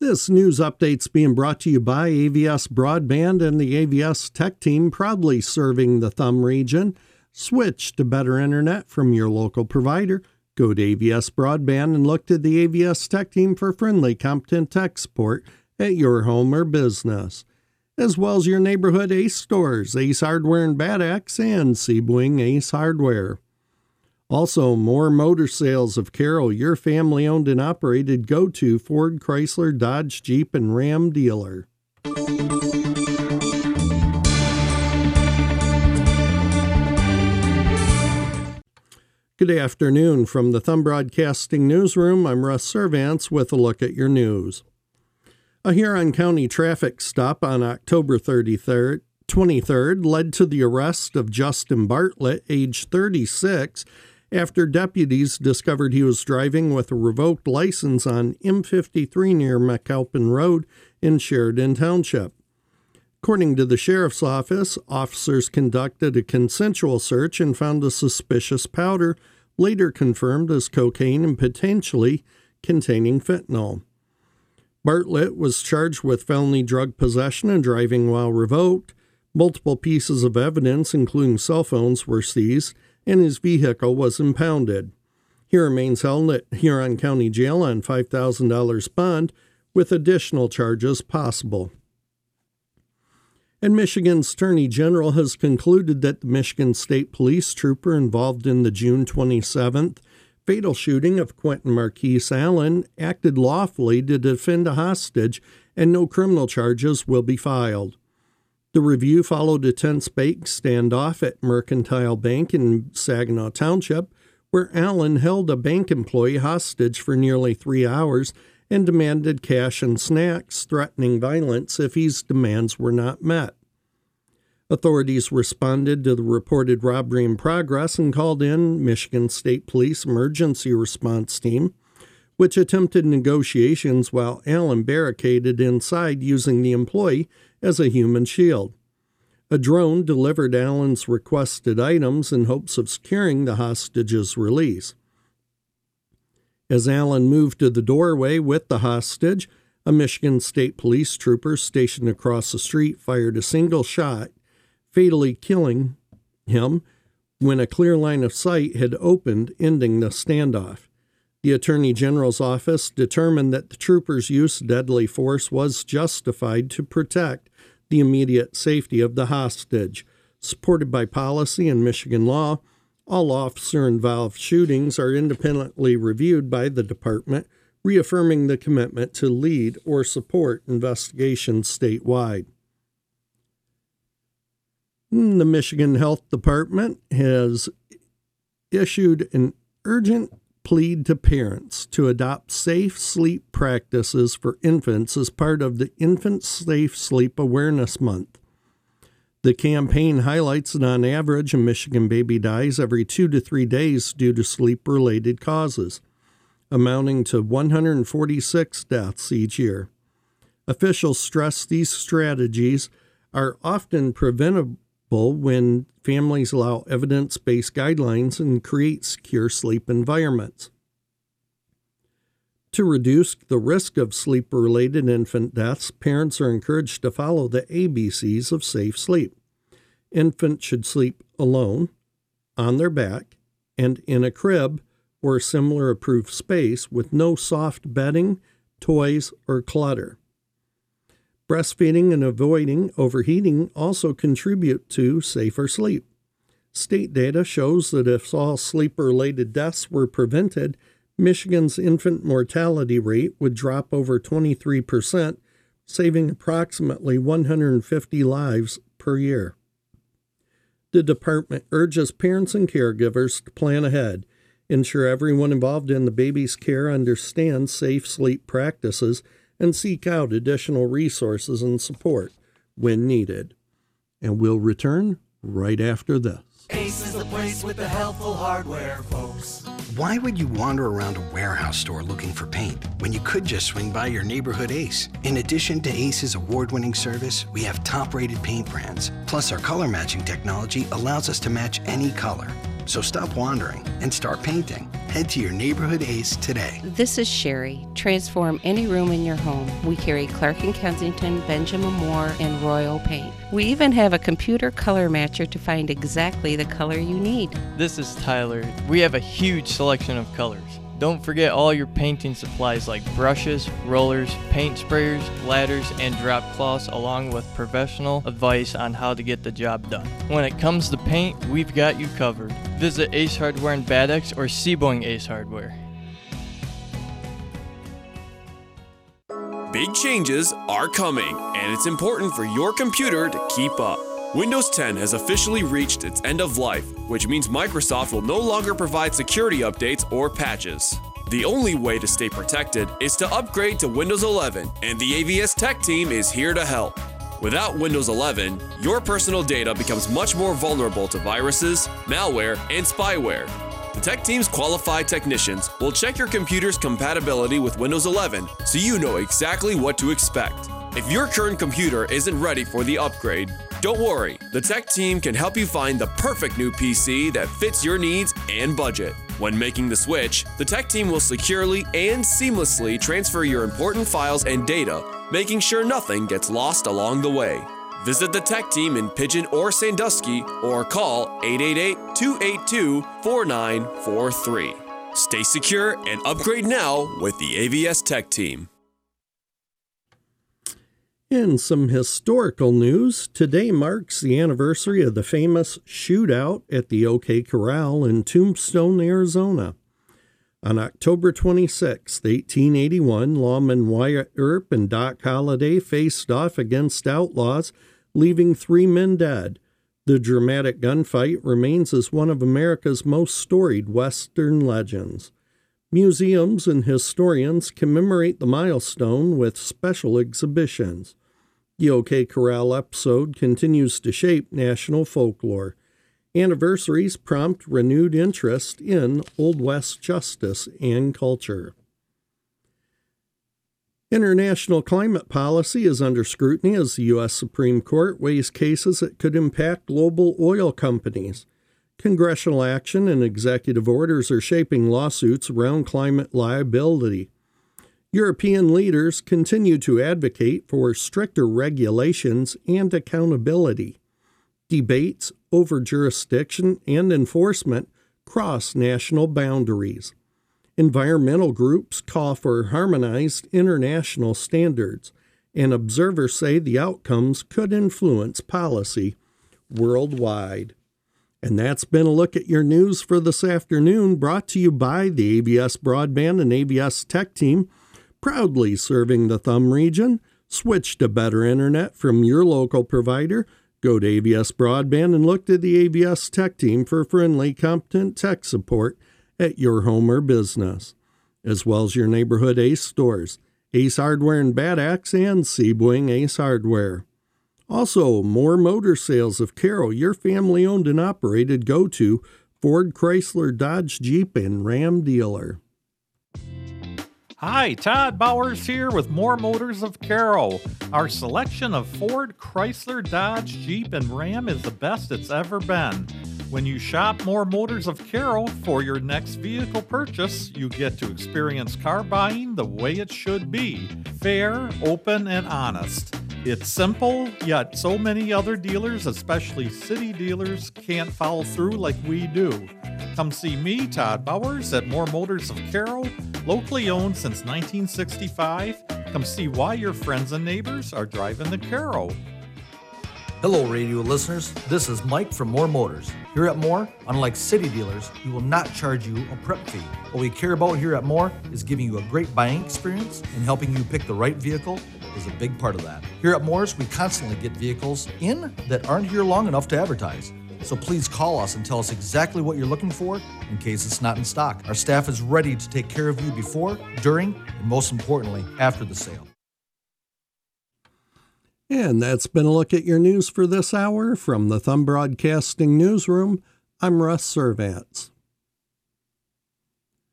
This news update's being brought to you by AVS Broadband and the AVS Tech Team, proudly serving the Thumb region. Switch to better internet from your local provider. Go to AVS Broadband and look to the AVS Tech Team for friendly, competent tech support at your home or business, as well as your neighborhood Ace stores, Ace Hardware in Bad Axe and Sebring Ace Hardware. Also, more motor sales of Carroll, your family-owned and operated go-to Ford, Chrysler, Dodge, Jeep, and Ram dealer. Good afternoon. From the Thumb Broadcasting Newsroom, I'm Russ Servance with a look at your news. A Huron County traffic stop on October 23rd led to the arrest of Justin Bartlett, age 36, after deputies discovered he was driving with a revoked license on M53 near McAlpin Road in Sheridan Township. According to the sheriff's office, officers conducted a consensual search and found a suspicious powder, later confirmed as cocaine and potentially containing fentanyl. Bartlett was charged with felony drug possession and driving while revoked. Multiple pieces of evidence, including cell phones, were seized, and his vehicle was impounded. He remains held at Huron County Jail on $5,000 bond, with additional charges possible. And Michigan's Attorney General has concluded that the Michigan State Police trooper involved in the June 27th fatal shooting of Quentin Marquise Allen acted lawfully to defend a hostage, and no criminal charges will be filed. The review followed a tense bank standoff at Mercantile Bank in Saginaw Township, where Allen held a bank employee hostage for nearly 3 hours and demanded cash and snacks, threatening violence if his demands were not met. Authorities responded to the reported robbery in progress and called in Michigan State Police Emergency Response Team, which attempted negotiations while Allen barricaded inside using the employee as a human shield. A drone delivered Allen's requested items in hopes of securing the hostage's release. As Allen moved to the doorway with the hostage, a Michigan State Police trooper stationed across the street fired a single shot, fatally killing him when a clear line of sight had opened, ending the standoff. The Attorney General's office determined that the trooper's use of deadly force was justified to protect the immediate safety of the hostage. Supported by policy and Michigan law, all officer-involved shootings are independently reviewed by the department, reaffirming the commitment to lead or support investigations statewide. The Michigan Health Department has issued an urgent plea to parents to adopt safe sleep practices for infants as part of the Infant Safe Sleep Awareness Month. The campaign highlights that on average a Michigan baby dies every 2 to 3 days due to sleep-related causes, amounting to 146 deaths each year. Officials stress these strategies are often preventable when families allow evidence-based guidelines and create secure sleep environments. To reduce the risk of sleep-related infant deaths, parents are encouraged to follow the ABCs of safe sleep. Infants should sleep alone, on their back, and in a crib or similar approved space with no soft bedding, toys, or clutter. Breastfeeding and avoiding overheating also contribute to safer sleep. State data shows that if all sleep-related deaths were prevented, Michigan's infant mortality rate would drop over 23%, saving approximately 150 lives per year. The department urges parents and caregivers to plan ahead, ensure everyone involved in the baby's care understands safe sleep practices, and seek out additional resources and support when needed. And we'll return right after this. Ace is the place with the helpful hardware, folks. Why would you wander around a warehouse store looking for paint when you could just swing by your neighborhood Ace? In addition to Ace's award-winning service, we have top-rated paint brands. Plus, our color matching technology allows us to match any color. So stop wandering and start painting. Head to your neighborhood Ace today. This is Sherry. Transform any room in your home. We carry Clark & Kensington, Benjamin Moore, and Royal Paint. We even have a computer color matcher to find exactly the color you need. This is Tyler. We have a huge selection of colors. Don't forget all your painting supplies like brushes, rollers, paint sprayers, ladders, and drop cloths, along with professional advice on how to get the job done. When it comes to paint, we've got you covered. Visit Ace Hardware in Bad Axe or Seaboing Ace Hardware. Big changes are coming, and it's important for your computer to keep up. Windows 10 has officially reached its end of life, which means Microsoft will no longer provide security updates or patches. The only way to stay protected is to upgrade to Windows 11, and the AVS Tech team is here to help. Without Windows 11, your personal data becomes much more vulnerable to viruses, malware, and spyware. The Tech team's qualified technicians will check your computer's compatibility with Windows 11 so you know exactly what to expect. If your current computer isn't ready for the upgrade, don't worry. The Tech team can help you find the perfect new PC that fits your needs and budget. When making the switch, the Tech team will securely and seamlessly transfer your important files and data, making sure nothing gets lost along the way. Visit the Tech team in Pigeon or Sandusky or call 888-282-4943. Stay secure and upgrade now with the AVS Tech team. In some historical news, today marks the anniversary of the famous shootout at the OK Corral in Tombstone, Arizona. On October 26, 1881, lawmen Wyatt Earp and Doc Holliday faced off against outlaws, leaving 3 men dead. The dramatic gunfight remains as one of America's most storied Western legends. Museums and historians commemorate the milestone with special exhibitions. The OK Corral episode continues to shape national folklore. Anniversaries prompt renewed interest in Old West justice and culture. International climate policy is under scrutiny as the U.S. Supreme Court weighs cases that could impact global oil companies. Congressional action and executive orders are shaping lawsuits around climate liability. European leaders continue to advocate for stricter regulations and accountability. Debates over jurisdiction and enforcement cross national boundaries. Environmental groups call for harmonized international standards, and observers say the outcomes could influence policy worldwide. And that's been a look at your news for this afternoon, brought to you by the AVS Broadband and AVS Tech team, proudly serving the Thumb region. Switch to better internet from your local provider. Go to AVS Broadband and look to the AVS Tech team for friendly, competent tech support at your home or business, as well as your neighborhood Ace stores, Ace Hardware in Bad Axe and Seaboing Ace Hardware. Also, more motor sales of Carroll, your family-owned and operated go-to Ford, Chrysler, Dodge, Jeep, and Ram dealer. Hi, Todd Bowers here with More Motors of Carroll. Our selection of Ford, Chrysler, Dodge, Jeep, and Ram is the best it's ever been. When you shop More Motors of Carroll for your next vehicle purchase, you get to experience car buying the way it should be. Fair, open, and honest. It's simple, yet so many other dealers, especially city dealers, can't follow through like we do. Come see me, Todd Bowers, at More Motors of Carroll, locally owned since 1965. Come see why your friends and neighbors are driving the Carroll. Hello, radio listeners. This is Mike from More Motors. Here at More, unlike city dealers, we will not charge you a prep fee. What we care about here at More is giving you a great buying experience, and helping you pick the right vehicle is a big part of that. Here at Moore's, we constantly get vehicles in that aren't here long enough to advertise. So please call us and tell us exactly what you're looking for in case it's not in stock. Our staff is ready to take care of you before, during, and most importantly, after the sale. And that's been a look at your news for this hour. From the Thumb Broadcasting Newsroom, I'm Russ Servants.